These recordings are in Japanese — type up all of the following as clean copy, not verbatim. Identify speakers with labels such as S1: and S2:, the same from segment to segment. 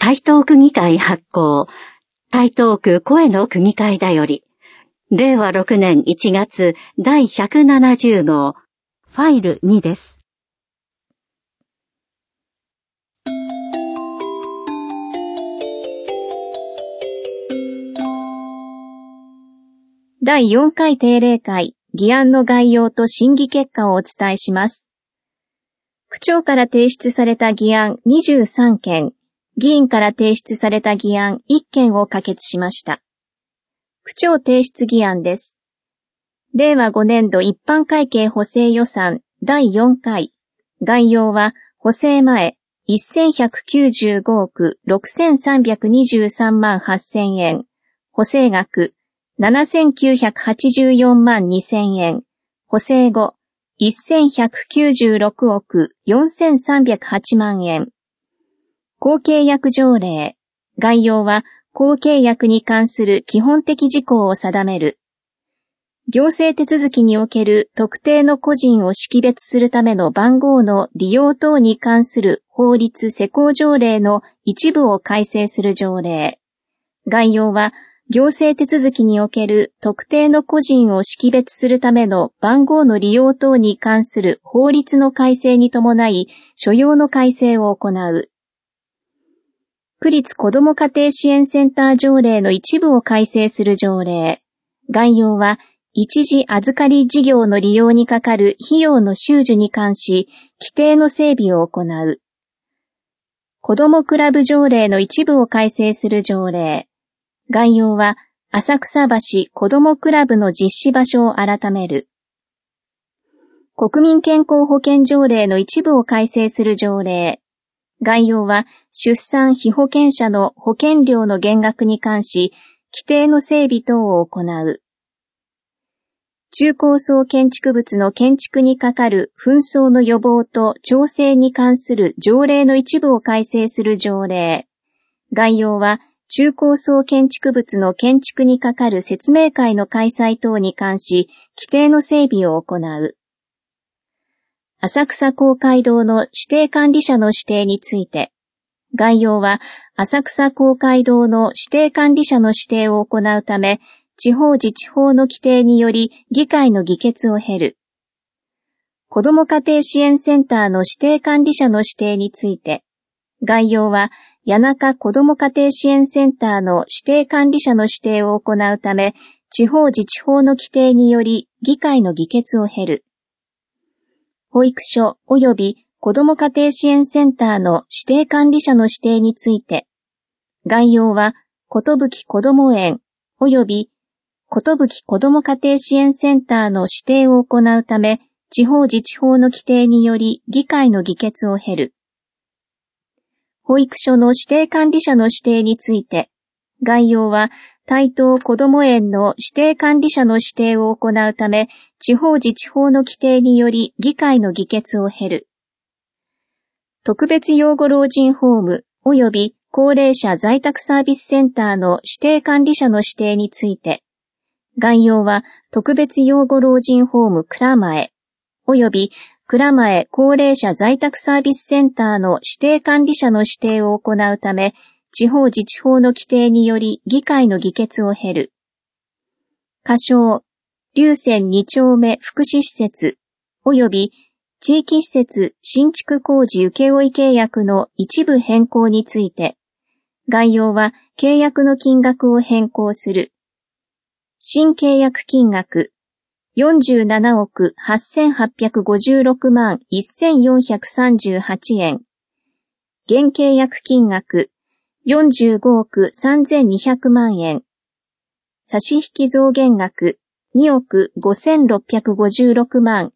S1: 台東区議会発行、台東区声の区議会だより、令和6年1月第170号、ファイル2です。
S2: 第4回定例会、議案の概要と審議結果をお伝えします。区長から提出された議案23件、議員から提出された議案1件を可決しました。区長提出議案です。令和5年度一般会計補正予算第4回、概要は補正前1195億6323万8000円、補正額7984万2000円、補正後1196億4308万円。公契約条例。概要は公契約に関する基本的事項を定める。行政手続きにおける特定の個人を識別するための番号の利用等に関する法律施行条例の一部を改正する条例。概要は行政手続きにおける特定の個人を識別するための番号の利用等に関する法律の改正に伴い所要の改正を行う。区立子ども家庭支援センター条例の一部を改正する条例。概要は一時預かり事業の利用にかかる費用の収受に関し規定の整備を行う。子どもクラブ条例の一部を改正する条例。概要は浅草橋子どもクラブの実施場所を改める。国民健康保険条例の一部を改正する条例。概要は出産被保険者の保険料の減額に関し規定の整備等を行う。中高層建築物の建築にかかる紛争の予防と調整に関する条例の一部を改正する条例。概要は中高層建築物の建築にかかる説明会の開催等に関し規定の整備を行う。浅草公会堂の指定管理者の指定について、概要は浅草公会堂の指定管理者の指定を行うため、地方自治法の規定により議会の議決を経る。子ども家庭支援センターの指定管理者の指定について、概要は谷中子ども家庭支援センターの指定管理者の指定を行うため、地方自治法の規定により議会の議決を経る。保育所及び子ども家庭支援センターの指定管理者の指定について、概要はことぶきこども園及びことぶき子ども家庭支援センターの指定を行うため、地方自治法の規定により議会の議決を経る。保育所の指定管理者の指定について、概要は台東こども園の指定管理者の指定を行うため、地方自治法の規定により議会の議決を経る。特別養護老人ホーム及び高齢者在宅サービスセンターの指定管理者の指定について、概要は特別養護老人ホーム蔵前及び蔵前高齢者在宅サービスセンターの指定管理者の指定を行うため、地方自治法の規定により議会の議決を経る。仮称、龍泉2丁目福祉施設及び地域施設新築工事請負契約の一部変更について、概要は契約の金額を変更する。新契約金額47億8856万1438円。現契約金額45億3200万円。差引増減額2億5656万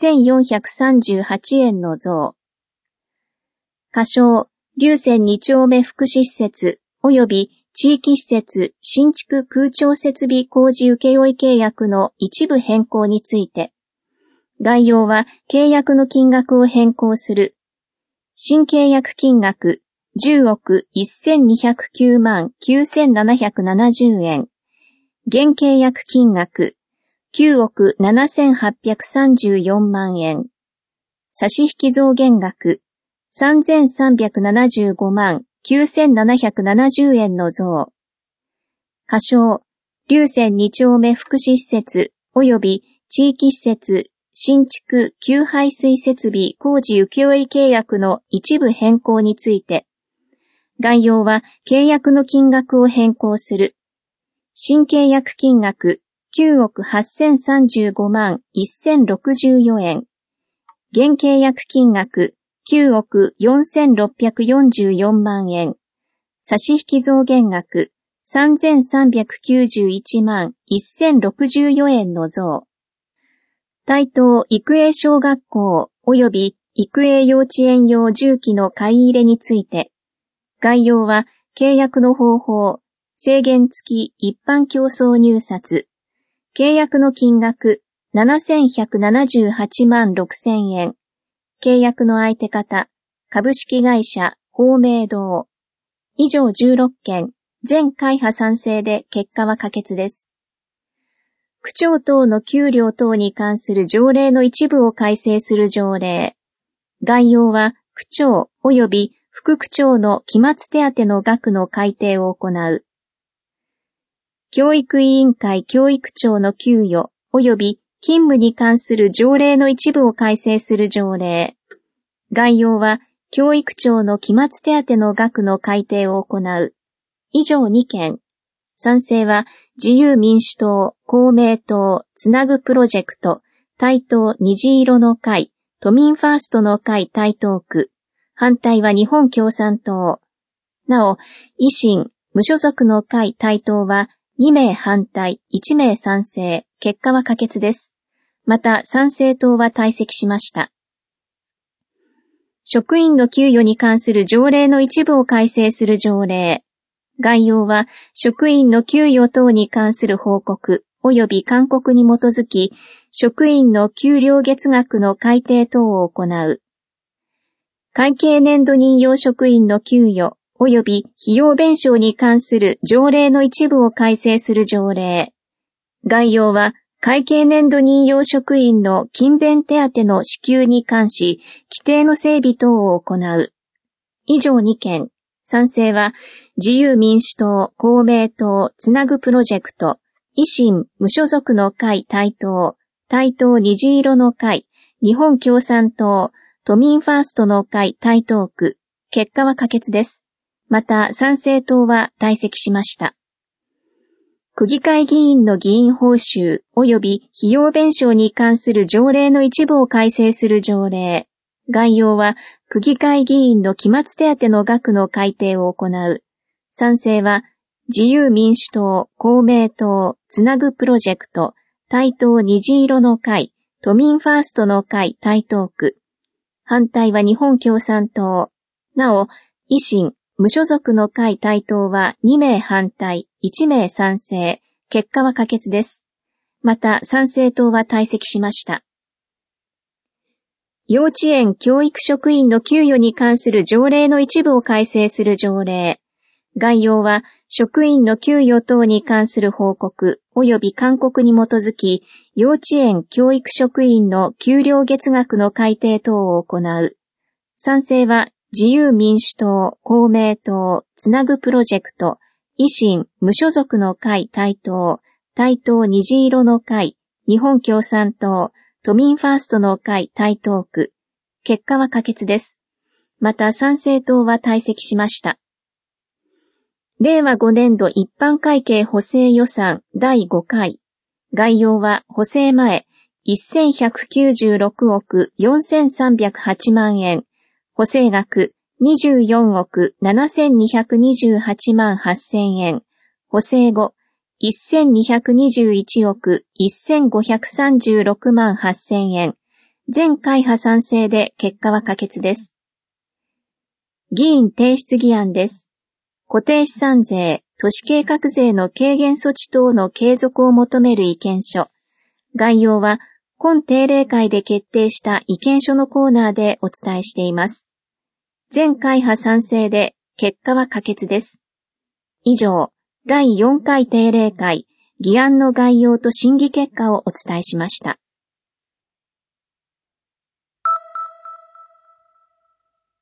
S2: 1438円の増。仮称、龍泉2丁目福祉施設及び地域施設新築空調設備工事請負契約の一部変更について、概要は契約の金額を変更する。新契約金額10億1209万9770円。現契約金額9億7834万円。差引増減額3375万 9770円の増。仮称、龍泉2丁目福祉施設及び地域施設新築給排水設備工事請負契約の一部変更について、概要は契約の金額を変更する。新契約金額9億8035万1064円。現契約金額9億4644万円。差引増減額3391万1064円の増。台東育英小学校及び育英幼稚園用重機の買い入れについて、概要は契約の方法、制限付き一般競争入札、契約の金額7178万6000円、契約の相手方、株式会社芳明堂。以上16件、全会派賛成で結果は可決です。区長等の給料等に関する条例の一部を改正する条例。概要は区長及び副区長の期末手当の額の改定を行う。教育委員会教育長の給与及び勤務に関する条例の一部を改正する条例。概要は教育長の期末手当の額の改定を行う。以上2件。賛成は自由民主党、公明党、つなぐプロジェクト、台東虹色の会、都民ファーストの会台東区。反対は日本共産党。なお、維新、無所属の会台東は2名反対、1名賛成、結果は可決です。また、参政党は退席しました。職員の給与に関する条例の一部を改正する条例。概要は、職員の給与等に関する報告及び勧告に基づき、職員の給料月額の改定等を行う。会計年度任用職員の給与及び費用弁償に関する条例の一部を改正する条例。概要は、会計年度任用職員の勤勉手当の支給に関し、規定の整備等を行う。以上2件。賛成は、自由民主党、公明党、つなぐプロジェクト、維新、無所属の会台東、台東虹色の会、日本共産党、都民ファーストの会台東区。結果は可決です。また、参政党は退席しました。区議会議員の議員報酬及び費用弁償に関する条例の一部を改正する条例。概要は、区議会議員の期末手当の額の改定を行う。賛成は、自由民主党、公明党、つなぐプロジェクト、台東虹色の会、都民ファーストの会台東区。反対は日本共産党。なお、維新、無所属の会台東は2名反対、1名賛成。結果は可決です。また、参政党は退席しました。幼稚園教育職員の給与に関する条例の一部を改正する条例。概要は、職員の給与等に関する報告及び勧告に基づき、幼稚園教育職員の給料月額の改定等を行う。賛成は、自由民主党、公明党、つなぐプロジェクト、維新、無所属の会台東、台東虹色の会、日本共産党、都民ファーストの会台東区。結果は可決です。また、参政党は退席しました。令和5年度一般会計補正予算第5回。概要は補正前1196億4308万円。補正額24億7228万8000円。補正後1221億1536万8000円。全会派賛成で結果は可決です。議員提出議案です。固定資産税、都市計画税の軽減措置等の継続を求める意見書。概要は、今定例会で決定した意見書のコーナーでお伝えしています。全会派賛成で結果は可決です。以上、第4回定例会、議案の概要と審議結果をお伝えしました。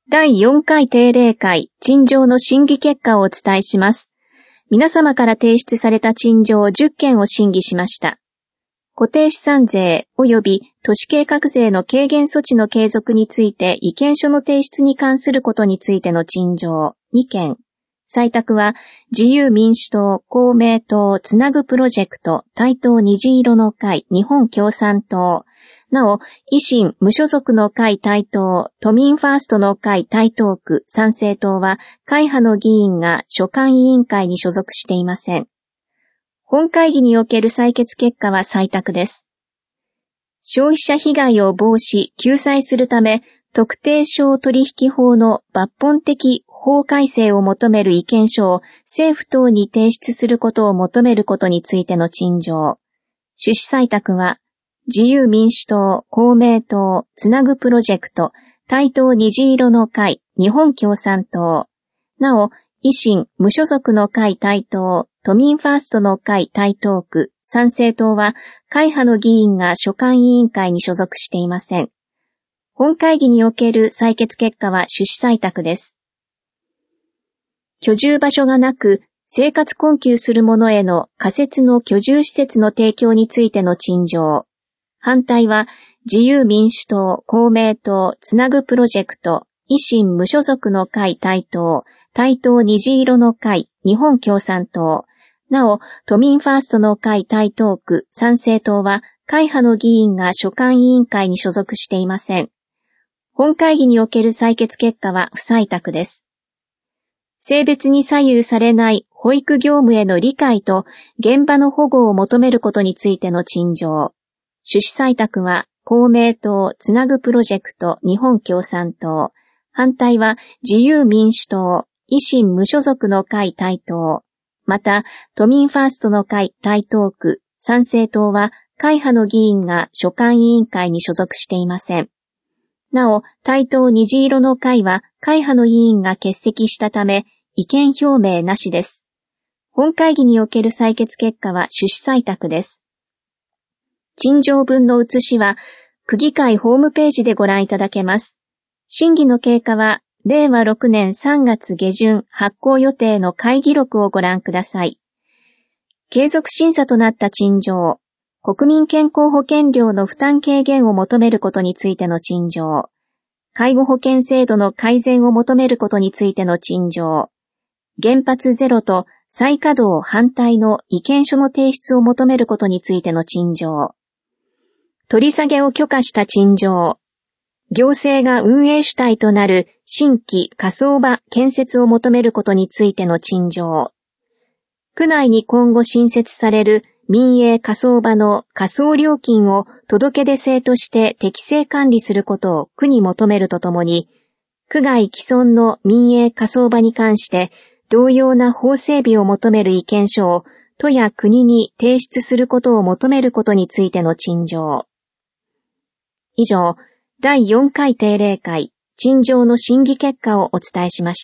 S2: 第4回定例会陳情の審議結果をお伝えします。皆様から提出された陳情10件を審議しました。固定資産税及び都市計画税の軽減措置の継続について意見書の提出に関することについての陳情2件。採択は自由民主党、公明党、つなぐプロジェクト、台東虹色の会、日本共産党、なお、維新、無所属の会台東、都民ファーストの会台東区、参政党は、会派の議員が所管委員会に所属していません。本会議における採決結果は採択です。消費者被害を防止、救済するため、特定商取引法の抜本的法改正を求める意見書を政府等に提出することを求めることについての陳情。趣旨採択は、自由民主党、公明党、つなぐプロジェクト、台東虹色の会、日本共産党。なお、維新、無所属の会台東、都民ファーストの会台東区、参政党は、会派の議員が所管委員会に所属していません。本会議における採決結果は趣旨採択です。居住場所がなく、生活困窮する者への仮設の居住施設の提供についての陳情。反対は、自由民主党、公明党、つなぐプロジェクト、維新無所属の会台東、台東虹色の会、日本共産党。なお、都民ファーストの会台東区、参政党は、会派の議員が所管委員会に所属していません。本会議における採決結果は不採択です。性別に左右されない保育業務への理解と現場の保護を求めることについての陳情。趣旨採択は公明党、つなぐプロジェクト、日本共産党。反対は自由民主党、維新無所属の会台東。また、都民ファーストの会台東区、参政党は会派の議員が所管委員会に所属していません。なお、台東虹色の会は会派の委員が欠席したため、意見表明なしです。本会議における採決結果は趣旨採択です。陳情文の写しは、区議会ホームページでご覧いただけます。審議の経過は、令和6年3月下旬発行予定の会議録をご覧ください。継続審査となった陳情、国民健康保険料の負担軽減を求めることについての陳情、介護保険制度の改善を求めることについての陳情、原発ゼロと再稼働反対の意見書の提出を求めることについての陳情、取り下げを許可した陳情、行政が運営主体となる新規火葬場建設を求めることについての陳情、区内に今後新設される民営火葬場の火葬料金を届出制として適正管理することを区に求めるとともに、区外既存の民営火葬場に関して同様な法整備を求める意見書を都や国に提出することを求めることについての陳情。以上、第4回定例会、陳情の審議結果をお伝えしました。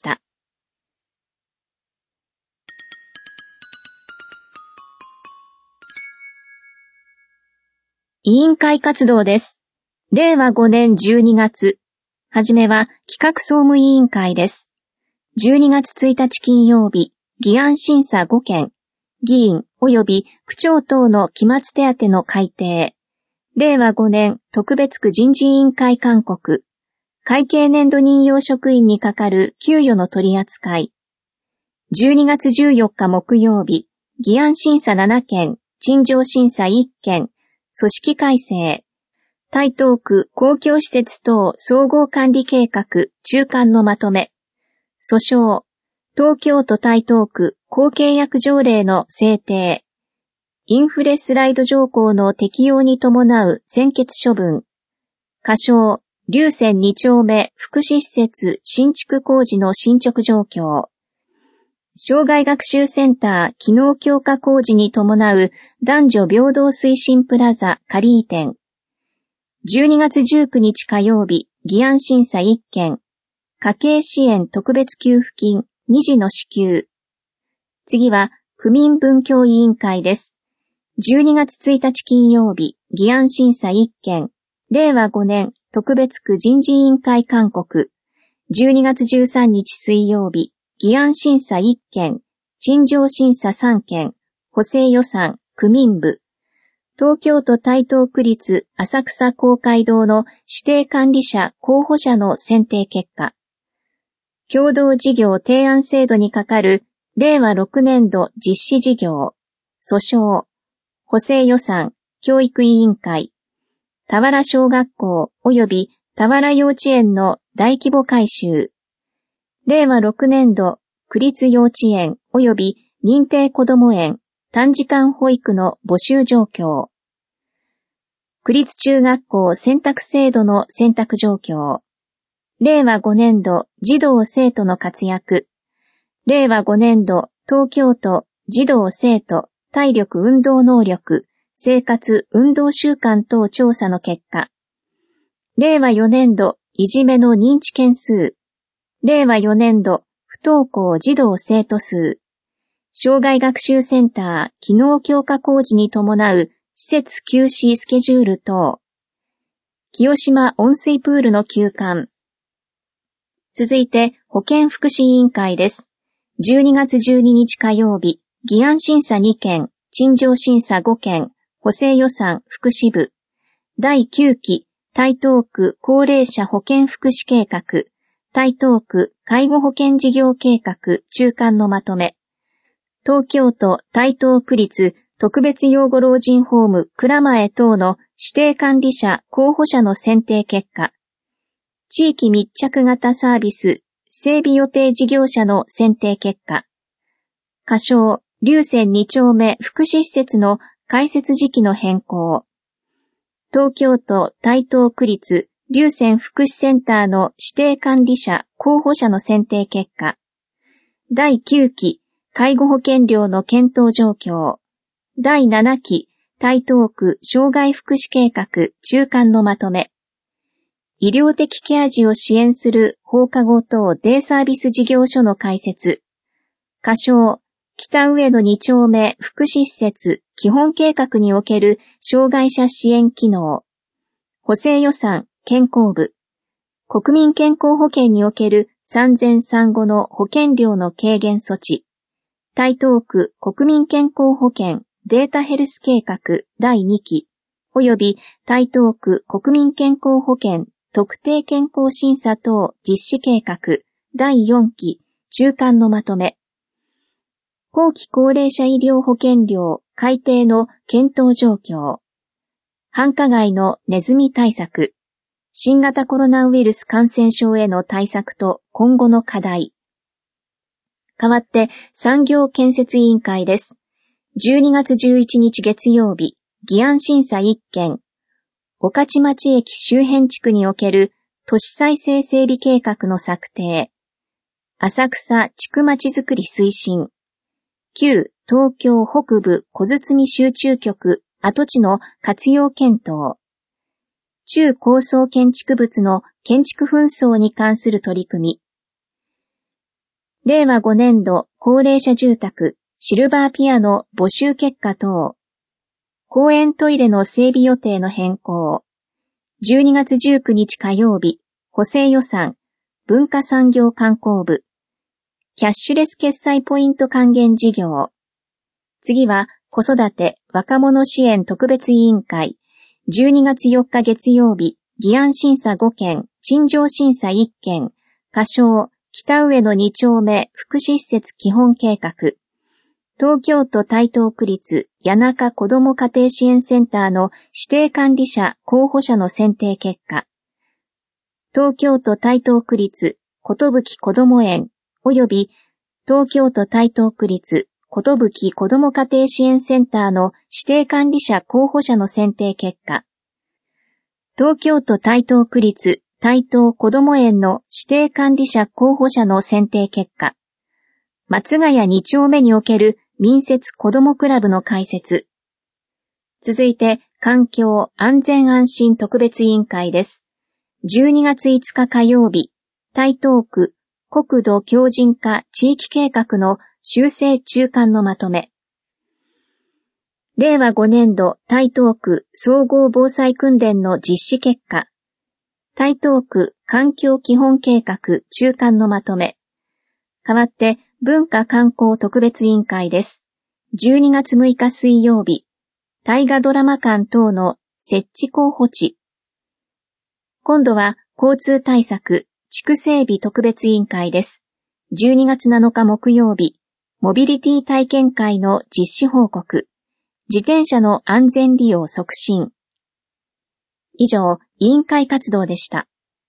S2: 委員会活動です。令和5年12月。はじめは企画総務委員会です。12月1日金曜日、議案審査5件、議員及び区長等の期末手当の改定。令和5年特別区人事委員会勧告。会計年度任用職員に係る給与の取り扱い。12月14日木曜日、議案審査7件、陳情審査1件、組織改正。台東区公共施設等総合管理計画中間のまとめ。訴訟。東京都台東区公契約条例の制定。インフレスライド条項の適用に伴う専決処分。仮称、龍泉2丁目福祉施設新築工事の進捗状況。障害学習センター機能強化工事に伴う男女平等推進プラザ仮移転。12月19日火曜日、議案審査1件。家計支援特別給付金2次の支給。次は、区民文教委員会です。12月1日金曜日、議案審査1件。令和5年特別区人事委員会勧告。 12月13日水曜日、議案審査1件、陳情審査3件、補正予算、区民部。東京都台東区立浅草公会堂の指定管理者候補者の選定結果。共同事業提案制度にかかる令和6年度実施事業、訴訟、補正予算、教育委員会、田原小学校及び田原幼稚園の大規模改修、令和6年度区立幼稚園及び認定こども園、短時間保育の募集状況、区立中学校選択制度の選択状況、令和5年度児童生徒の活躍、令和5年度東京都児童生徒体力運動能力生活運動習慣等調査の結果、令和4年度いじめの認知件数、令和4年度不登校児童生徒数、障害学習センター機能強化工事に伴う施設休止スケジュール等、清島温水プールの休館。続いて保健福祉委員会です。12月12日火曜日、議案審査2件、陳情審査5件、補正予算福祉部。第9期台東区高齢者保健福祉計画、台東区介護保険事業計画中間のまとめ。東京都台東区立特別養護老人ホーム蔵前等の指定管理者候補者の選定結果。地域密着型サービス整備予定事業者の選定結果。仮称、龍泉2丁目福祉施設の開設時期の変更。東京都台東区立龍泉福祉センターの指定管理者候補者の選定結果。第9期介護保険料の検討状況。第7期台東区障害福祉計画中間のまとめ。医療的ケア児を支援する放課後等デイサービス事業所の開設。仮称、北上野2丁目福祉施設基本計画における障害者支援機能。補正予算健康部。国民健康保険における産前産後の保険料の軽減措置。台東区国民健康保険データヘルス計画第2期。及び台東区国民健康保険特定健康審査等実施計画第4期中間のまとめ。後期高齢者医療保険料改定の検討状況。繁華街のネズミ対策。新型コロナウイルス感染症への対策と今後の課題。代わって産業建設委員会です。12月11日月曜日、議案審査1件。御徒町駅周辺地区における都市再生整備計画の策定。浅草地区まちづくり推進。旧東京北部小堤集中局跡地の活用検討。中高層建築物の建築紛争に関する取り組み。令和5年度高齢者住宅シルバーピアノ募集結果等。公園トイレの整備予定の変更。12月19日火曜日、補正予算、文化産業観光部。キャッシュレス決済ポイント還元事業。次は、子育て若者支援特別委員会。12月4日月曜日、議案審査5件、陳情審査1件。仮称、北上野2丁目福祉施設基本計画。東京都台東区立谷中子ども家庭支援センターの指定管理者候補者の選定結果。東京都台東区立寿こども園及び東京都台東区立寿こども家庭支援センターの指定管理者候補者の選定結果。東京都台東区立台東こども園の指定管理者候補者の選定結果。松ヶ谷2丁目における民設子どもクラブの開設。続いて、環境安全安心特別委員会です。12月5日火曜日、台東区国土強靭化地域計画の修正中間のまとめ。令和5年度台東区総合防災訓練の実施結果。 台東区環境基本計画中間のまとめ。代わって文化観光特別委員会です。12月6日水曜日、大河ドラマ館等の設置候補地。今度は交通対策地区整備特別委員会です。12月7日木曜日、モビリティ体験会の実施報告。自転車の安全利用促進。以上、委員会活動でした。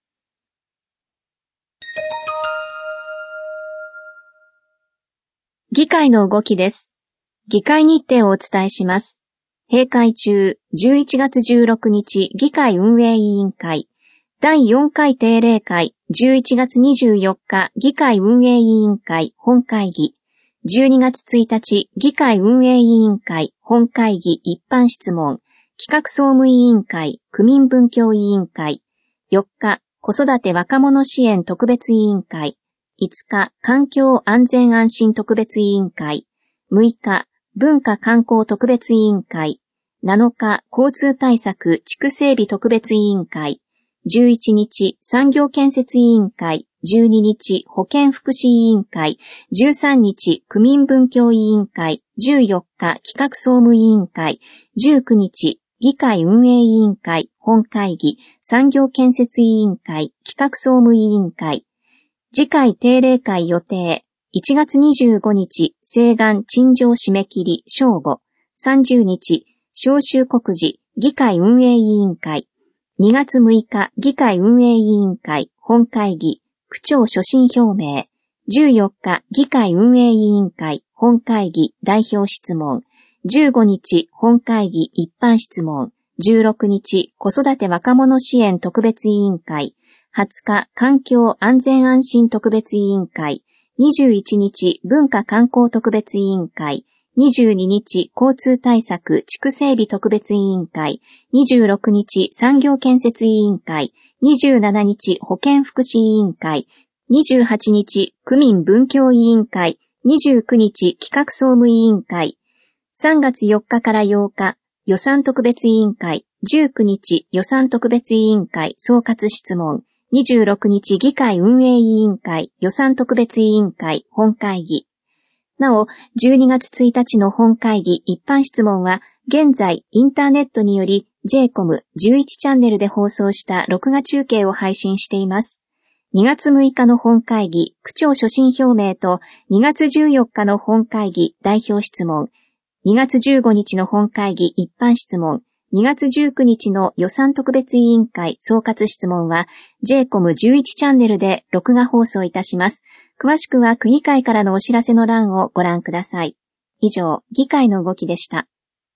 S2: 議会の動きです。議会日程をお伝えします。閉会中、11月16日議会運営委員会、第4回定例会、11月24日議会運営委員会本会議、12月1日議会運営委員会本会議一般質問、企画総務委員会区民文教委員会、4日子育て若者支援特別委員会、5日環境安全安心特別委員会、6日文化観光特別委員会、7日交通対策地区整備特別委員会、11日産業建設委員会、12日保健福祉委員会、13日区民文教委員会、14日企画総務委員会、19日議会運営委員会本会議産業建設委員会企画総務委員会。次回定例会予定1月25日請願陳情締め切り正午、30日召集告示議会運営委員会、2月6日議会運営委員会本会議区長所信表明、14日議会運営委員会本会議代表質問、15日本会議一般質問、16日子育て若者支援特別委員会、20日環境安全安心特別委員会、21日文化観光特別委員会、22日交通対策地区整備特別委員会、26日産業建設委員会、27日保健福祉委員会、28日区民文教委員会、29日企画総務委員会、3月4日から8日予算特別委員会、19日予算特別委員会総括質問、26日議会運営委員会予算特別委員会本会議。なお、12月1日の本会議一般質問は、現在インターネットにより JCOM11 チャンネルで放送した録画中継を配信しています。2月6日の本会議区長所信表明と2月14日の本会議代表質問、2月15日の本会議一般質問、2月19日の予算特別委員会総括質問は JCOM11 チャンネルで録画放送いたします。詳しくは区議会からのお知らせの欄をご覧ください。以上、議会の動きでした。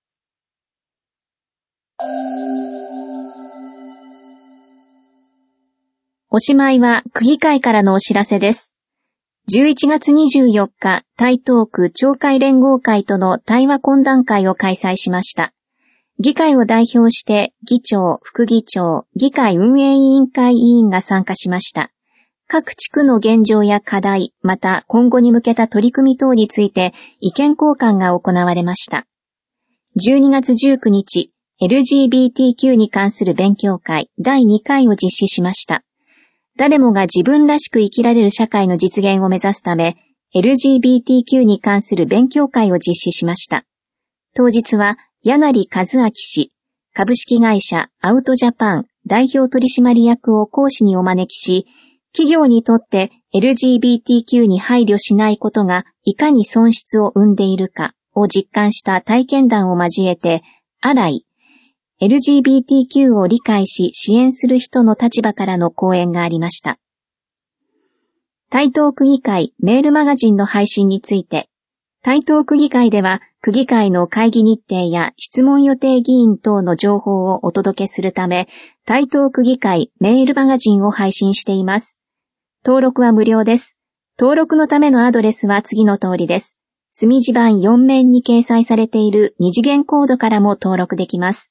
S2: おしまいは区議会からのお知らせです。11月24日、台東区町会連合会との対話懇談会を開催しました。議会を代表して議長、副議長、議会運営委員会委員が参加しました。各地区の現状や課題、また今後に向けた取り組み等について意見交換が行われました。12月19日、LGBTQ に関する勉強会第2回を実施しました。誰もが自分らしく生きられる社会の実現を目指すため、LGBTQ に関する勉強会を実施しました。当日は、柳和明氏、株式会社アウトジャパン代表取締役を講師にお招きし、企業にとって LGBTQ に配慮しないことがいかに損失を生んでいるかを実感した体験談を交えて、LGBTQ を理解し支援する人の立場からの講演がありました。台東区議会メールマガジンの配信について、台東区議会では区議会の会議日程や質問予定議員等の情報をお届けするため、台東区議会メールマガジンを配信しています。登録は無料です。登録のためのアドレスは次の通りです。墨字盤4面に掲載されている二次元コードからも登録できます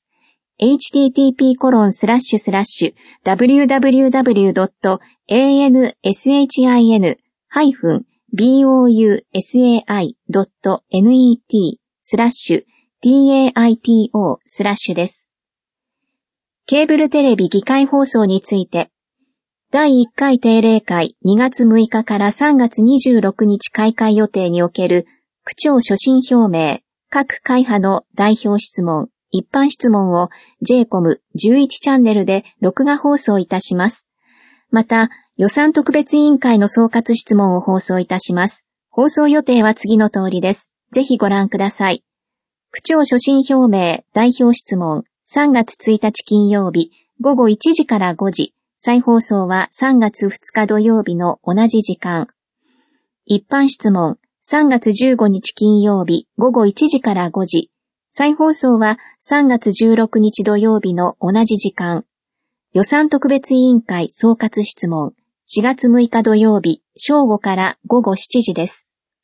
S2: 。http://www.anshin-bousai.net/TITO/ です。 ケーブルテレビ議会放送について、第1回定例会2月6日から3月26日開会予定における区長所信表明、各会派の代表質問、一般質問を JCOM11 チャンネルで録画放送いたします。また、予算特別委員会の総括質問を放送いたします。放送予定は次の通りです。ぜひご覧ください。区長所信表明、代表質問、3月1日金曜日、午後1時から5時。再放送は3月2日土曜日の同じ時間。一般質問、3月15日金曜日、午後1時から5時。再放送は3月16日土曜日の同じ時間。予算特別委員会総括質問、4月6日土曜日、正午から午後7時です。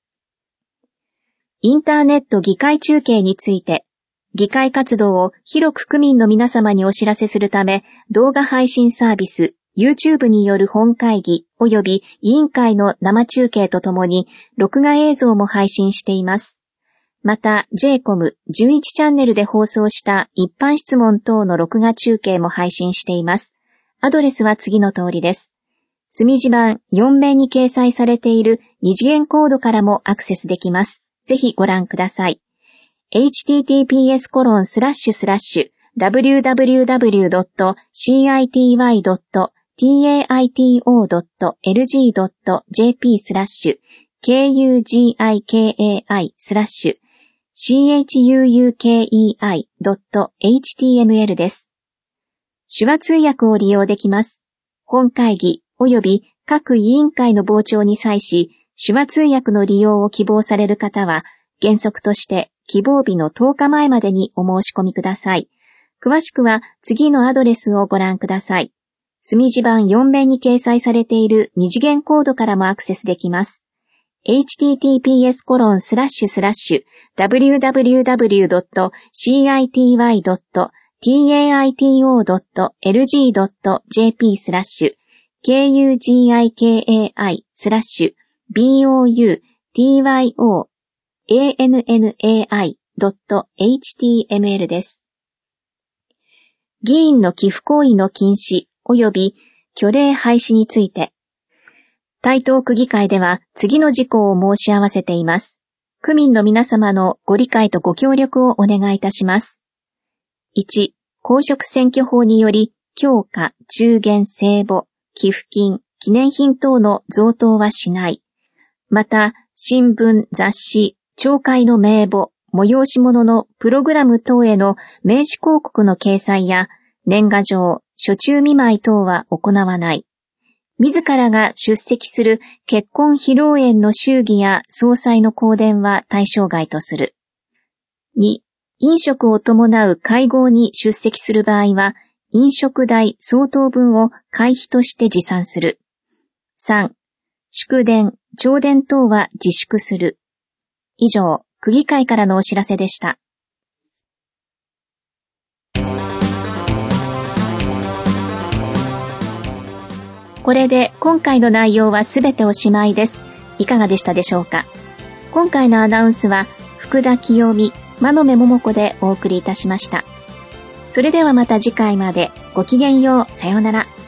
S2: インターネット議会中継について、議会活動を広く区民の皆様にお知らせするため、動画配信サービス、YouTube による本会議及び委員会の生中継とともに、録画映像も配信しています。また、JCOM11 チャンネルで放送した一般質問等の録画中継も配信しています。アドレスは次の通りです。墨字盤4面に掲載されている二次元コードからもアクセスできます。ぜひご覧ください。https://www.cityy.tlg.jp/KUGIKAI/CHUUKEI.html です。手話通訳を利用できます。本会議及び各委員会の傍聴に際し、手話通訳の利用を希望される方は、原則として希望日の10日前までにお申し込みください。詳しくは次のアドレスをご覧ください。墨字盤4面に掲載されている二次元コードからもアクセスできます。https://www.cityy.TAITO.LG.jp/KUGIKAI/BOUTIOUTYOANNI.html です。議員の寄付行為の禁止及び虚礼廃止について、台東区議会では次の事項を申し合わせています。区民の皆様のご理解とご協力をお願いいたします。1、公職選挙法により、強化、中限、制母、寄付金、記念品等の贈答はしない。また、新聞、雑誌、町会の名簿、催し物のプログラム等への名刺広告の掲載や、年賀状、暑中見舞い等は行わない。自らが出席する結婚披露宴の祝儀や総裁の香典は対象外とする。2、飲食を伴う会合に出席する場合は、飲食代相当分を会費として持参する。3、祝電、弔電等は自粛する。以上、区議会からのお知らせでした。これで今回の内容はすべておしまいです。いかがでしたでしょうか。今回のアナウンスは福田清美、真鍋桃子でお送りいたしました。それではまた次回までごきげんよう、さようなら。